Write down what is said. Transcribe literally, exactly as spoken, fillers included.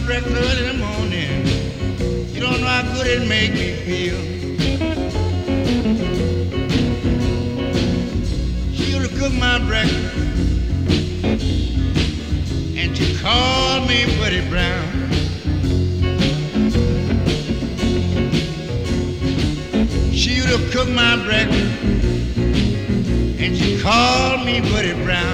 breakfast early in the morning. You don't know how good it make me feel. She used to cook my breakfast, and she called me Buddy Brown. She used to cook my breakfast, and she called me Buddy Brown.